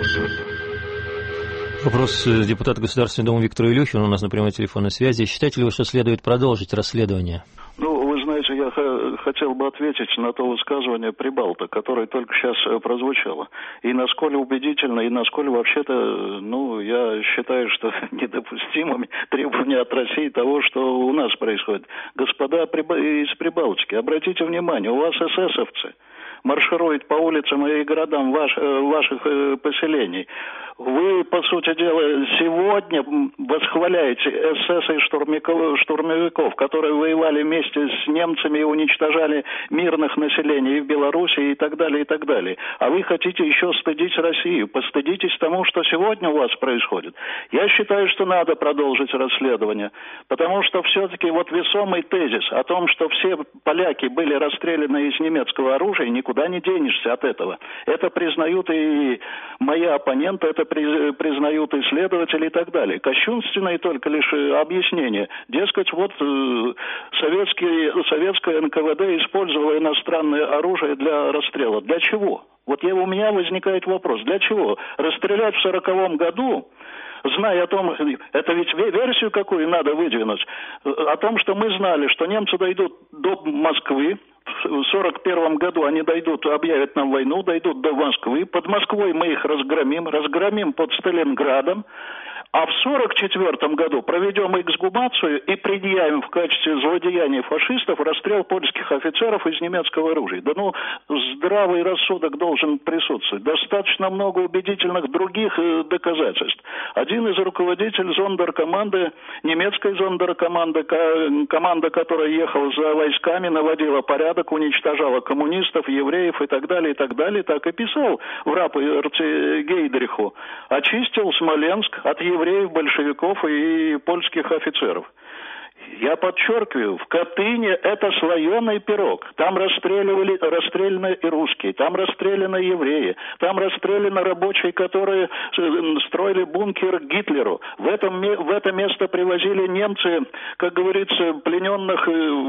Вопрос депутата Государственной Думы Виктора Илюхина у нас на прямой телефонной связи. Считаете ли вы, что следует продолжить расследование? Вы знаете, я хотел бы ответить на то высказывание Прибалта, которое только сейчас прозвучало. И насколько убедительно, и насколько вообще-то, я считаю, что недопустимыми требования от России того, что у нас происходит. Господа из Прибалтики, обратите внимание, у вас эсэсовцы маршируют по улицам и городам ваших поселений. Вы, по сути дела, сегодня восхваляете эсэс и штурмовиков, которые воевали вместе с немцами и уничтожали мирных населений и в Беларуси и так далее, и так далее. А вы хотите еще стыдить Россию. Постыдитесь тому, что сегодня у вас происходит. Я считаю, что надо продолжить расследование, потому что все-таки весомый тезис о том, что все поляки были расстреляны из немецкого оружия, никуда никуда не денешься от этого. Это признают и мои оппоненты, это признают исследователи и так далее. Кощунственное только лишь объяснение. Дескать, вот советское НКВД использовало иностранное оружие для расстрела. Для чего? Вот у меня возникает вопрос. Для чего? Расстрелять в 1940 году, зная о том, это ведь версию какую надо выдвинуть, о том, что мы знали, что немцы дойдут до Москвы, в 1941 году они дойдут, объявят нам войну, дойдут до Москвы, под Москвой мы их разгромим под Сталинградом, а в 1944 году проведем эксгумацию и предъявим в качестве злодеяния фашистов расстрел польских офицеров из немецкого оружия. Да здравый рассудок должен присутствовать. Достаточно много убедительных других доказательств. Один из руководителей зондеркоманды, немецкой зондеркоманды, команда, которая ехала за войсками, наводила порядок, уничтожала коммунистов, евреев и так далее, так и писал в рапорте Гейдриху. Очистил Смоленск от евреев, большевиков и польских офицеров. Я подчеркиваю, в Катыни это слоеный пирог. Там расстреляны и русские, там расстреляны евреи, там расстреляны рабочие, которые строили бункер Гитлеру. В это место привозили немцы, как говорится, плененных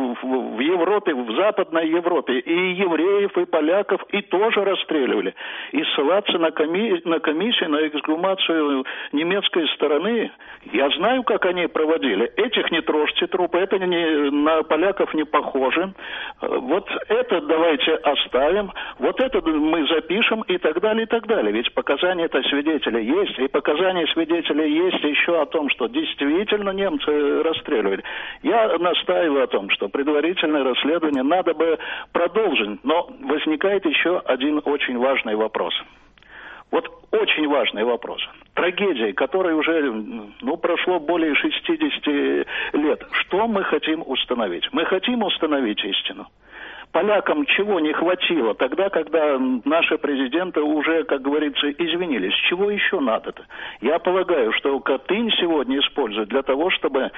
в Европе, в Западной Европе, и евреев, и поляков, и тоже расстреливали. И ссылаться на комиссию, на эксгумацию немецкой стороны, я знаю, как они проводили. Этих не трожьте трупы, это на поляков не похоже. Вот это давайте оставим, вот это мы запишем и так далее, и так далее. Ведь показания-то свидетелей есть, и показания свидетелей есть еще о том, что действительно немцы расстреливали. Я настаиваю о том, что предварительное расследование надо бы продолжить, но возникает еще один очень важный вопрос. Вот очень важный вопрос. Трагедия, которой уже прошло более 60 лет. Что мы хотим установить? Мы хотим установить истину. Полякам чего не хватило тогда, когда наши президенты уже, как говорится, извинились? Чего еще надо-то? Я полагаю, что Катынь сегодня используют для того, чтобы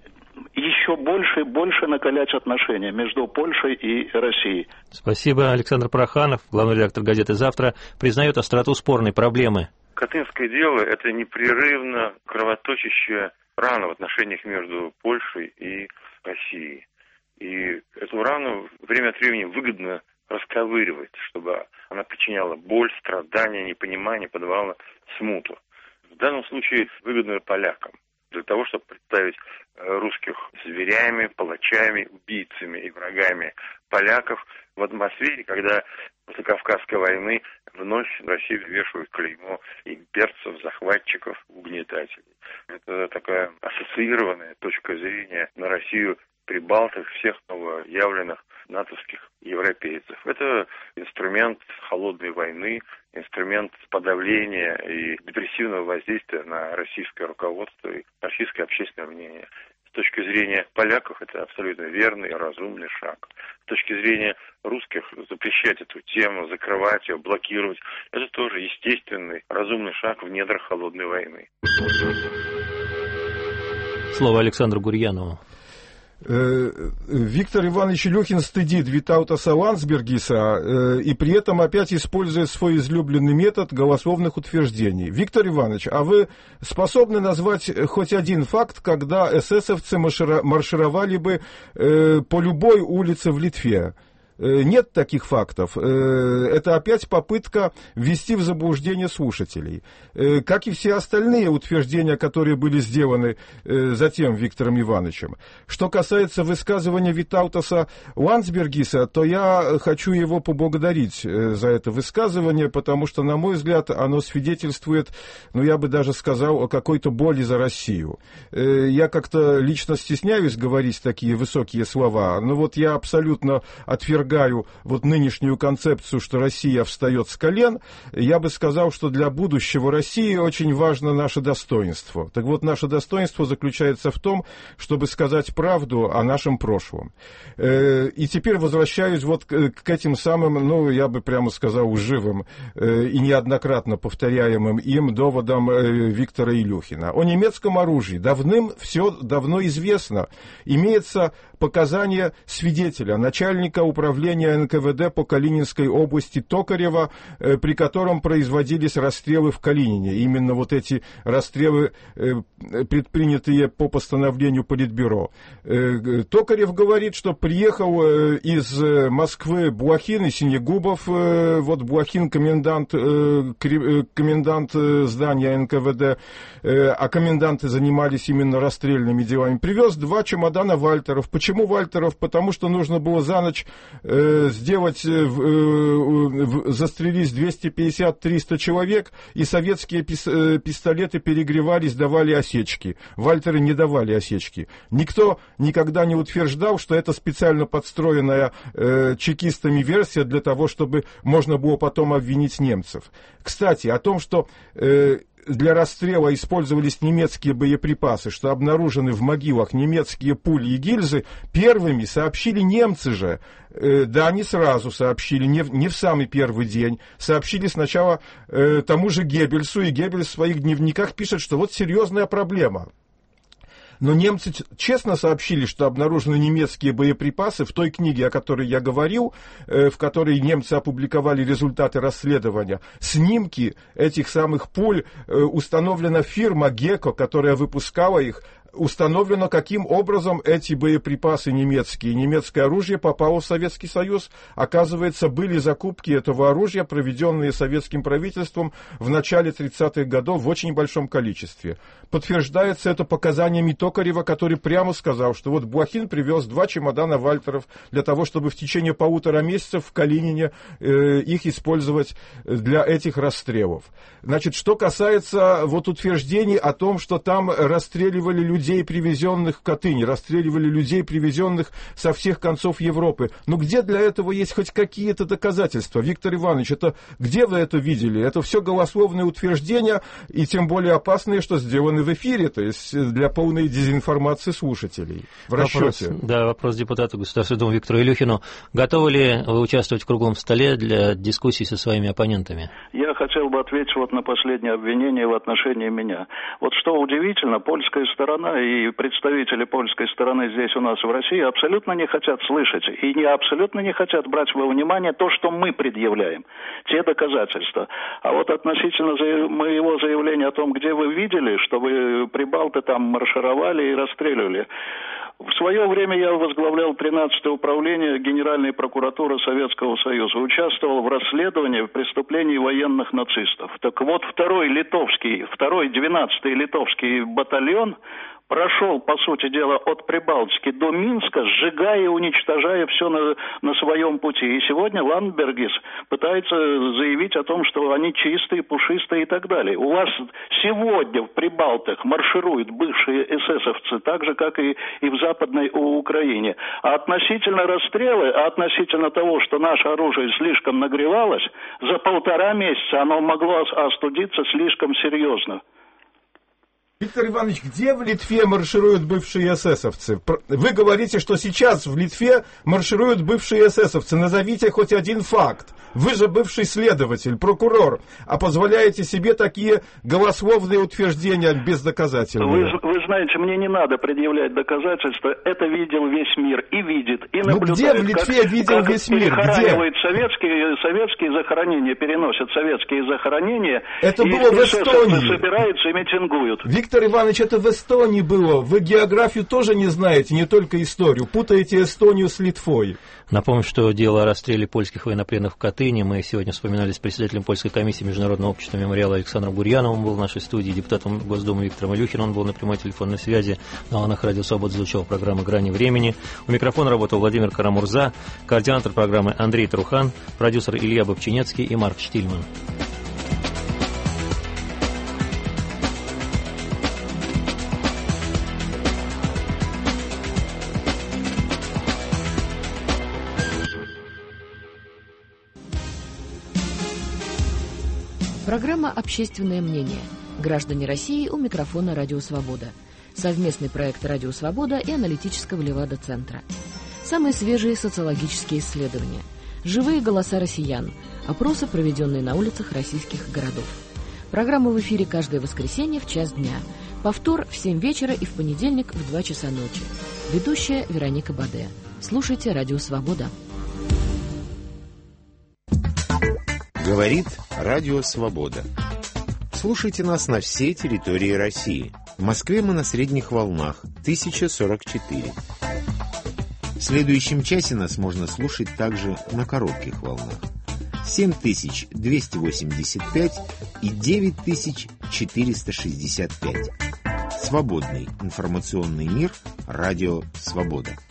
еще больше и больше накалять отношения между Польшей и Россией. Спасибо. Александр Проханов, главный редактор газеты «Завтра», признает остроту спорной проблемы. Катынское дело – это непрерывно кровоточащая рана в отношениях между Польшей и Россией. И эту рану время от времени выгодно расковыривать, чтобы она причиняла боль, страдания, непонимание, подавала смуту. В данном случае выгодно полякам, для того, чтобы представить русских зверями, палачами, убийцами и врагами поляков в атмосфере, когда после Кавказской войны вновь в Россию вешают клеймо имперцев, захватчиков, угнетателей. Это такая ассоциированная точка зрения на Россию прибалтов, всех новоявленных натовских европейцев. Это инструмент холодной войны, инструмент подавления и депрессивного воздействия на российское руководство и российское общественное мнение. С точки зрения поляков это абсолютно верный и разумный шаг. С точки зрения русских запрещать эту тему, закрывать ее, блокировать, это тоже естественный, разумный шаг в недрах холодной войны. Слово Александру Гурьянову. Виктор Иванович Илюхин стыдит Витаутаса Ландсбергиса и при этом опять использует свой излюбленный метод голословных утверждений. Виктор Иванович, а вы способны назвать хоть один факт, когда эсэсовцы маршировали бы по любой улице в Литве? Нет таких фактов. Это опять попытка ввести в заблуждение слушателей. Как и все остальные утверждения, которые были сделаны затем Виктором Ивановичем. Что касается высказывания Витаутаса Ландсбергиса, то я хочу его поблагодарить за это высказывание, потому что, на мой взгляд, оно свидетельствует, я бы даже сказал, о какой-то боли за Россию. Я как-то лично стесняюсь говорить такие высокие слова, но вот я абсолютно отвергаю нынешнюю концепцию, что Россия встает с колен. Я бы сказал, что для будущего России очень важно наше достоинство. Так вот, наше достоинство заключается в том, чтобы сказать правду о нашем прошлом. И теперь возвращаюсь к этим самым, я бы прямо сказал, лживым и неоднократно повторяемым им доводам Виктора Илюхина. О немецком оружии все давно известно. Имеется показания свидетеля, начальника управления управления НКВД по Калининской области Токарева, при котором производились расстрелы в Калинине. Именно вот эти расстрелы, предпринятые по постановлению Политбюро. Токарев говорит, что приехал из Москвы Блохин и Синегубов. Вот Блохин комендант здания НКВД, а коменданты занимались именно расстрельными делами. Привез 2 чемодана Вальтеров. Почему Вальтеров? Потому что нужно было за ночь застрелить 250-300 человек, и советские пистолеты перегревались, давали осечки. Вальтеры не давали осечки. Никто никогда не утверждал, что это специально подстроенная чекистами версия для того, чтобы можно было потом обвинить немцев. Кстати, о том, что для расстрела использовались немецкие боеприпасы, что обнаружены в могилах немецкие пули и гильзы, первыми сообщили немцы же. Да, не сразу сообщили, не в самый первый день. Сообщили сначала тому же Геббельсу, и Геббельс в своих дневниках пишет, что вот серьезная проблема. Но немцы честно сообщили, что обнаружены немецкие боеприпасы в той книге, о которой я говорил, в которой немцы опубликовали результаты расследования. Снимки этих самых пуль, установлена фирма Геко, которая выпускала их. Установлено, каким образом эти боеприпасы немецкие, немецкое оружие попало в Советский Союз. Оказывается, были закупки этого оружия, проведенные советским правительством в начале 30-х годов в очень большом количестве. Подтверждается это показаниями Токарева, который прямо сказал, что вот Блохин привез 2 чемодана Вальтеров для того, чтобы в течение 1,5 месяца в Калинине их использовать для этих расстрелов. Значит, что касается вот утверждений о том, что там расстреливали людей, привезенных в Катынь, расстреливали людей, привезенных со всех концов Европы. Но где для этого есть хоть какие-то доказательства? Виктор Иванович, это где вы это видели? Это все голословные утверждения, и тем более опасные, что сделаны в эфире, то есть для полной дезинформации слушателей. В расчете. Вопрос депутату Государственной Думы Виктору Илюхину. Готовы ли вы участвовать в круглом столе для дискуссий со своими оппонентами? Я хотел бы ответить вот на последнее обвинение в отношении меня. Вот что удивительно, польская сторона и представители польской стороны здесь у нас в России абсолютно не хотят слышать и абсолютно не хотят брать во внимание то, что мы предъявляем, те доказательства. А вот относительно моего заявления о том, где вы видели, что вы прибалты там маршировали и расстреливали. В свое время я возглавлял 13-е управление Генеральной прокуратуры Советского Союза, участвовал в расследовании преступлений военных нацистов. Так вот, 2-й 12-й литовский батальон прошел, по сути дела, от Прибалтики до Минска, сжигая и уничтожая все на своем пути. И сегодня Ландбергис пытается заявить о том, что они чистые, пушистые и так далее. У вас сегодня в Прибалтах маршируют бывшие эсэсовцы, так же, как и в Западной Украине. А относительно расстрелы, относительно того, что наше оружие слишком нагревалось, за 1,5 месяца оно могло остудиться слишком серьезно. Виктор Иванович, где в Литве маршируют бывшие эсэсовцы? Вы говорите, что сейчас в Литве маршируют бывшие эсэсовцы. Назовите хоть один факт. Вы же бывший следователь, прокурор, а позволяете себе такие голословные утверждения бездоказательные. Вы знаете, мне не надо предъявлять доказательства. Это видел весь мир и видит, и наблюдает. Ну где в Литве видел весь мир? Где? Советские захоронения, переносят советские захоронения. Это было в Эстонии. Собираются и митингуют. Виктор Иванович, это в Эстонии было. Вы географию тоже не знаете, не только историю. Путаете Эстонию с Литвой. Напомню, что дело о расстреле польских военнопленных в Катыни мы сегодня вспоминали с председателем Польской комиссии Международного общества мемориала Александром Гурьяновым. Он был в нашей студии, депутатом Госдумы Виктором Илюхиным. Он был на прямой телефонной связи. На волнах Радио Свобода звучала программа «Грани времени». У микрофона работал Владимир Карамурза, координатор программы Андрей Трухан, продюсер Илья Бобчинецкий и Марк Штильман. Программа «Общественное мнение». Граждане России у микрофона «Радио Свобода». Совместный проект «Радио Свобода» и аналитического Левада-центра. Самые свежие социологические исследования. Живые голоса россиян. Опросы, проведенные на улицах российских городов. Программа в эфире каждое воскресенье в 1:00 дня. Повтор в 7 вечера и в понедельник в 2 часа ночи. Ведущая Вероника Баде. Слушайте «Радио Свобода». Говорит Радио Свобода. Слушайте нас на всей территории России. В Москве мы на средних волнах 1044. В следующем часе нас можно слушать также на коротких волнах 7285 и 9465. Свободный информационный мир. Радио Свобода.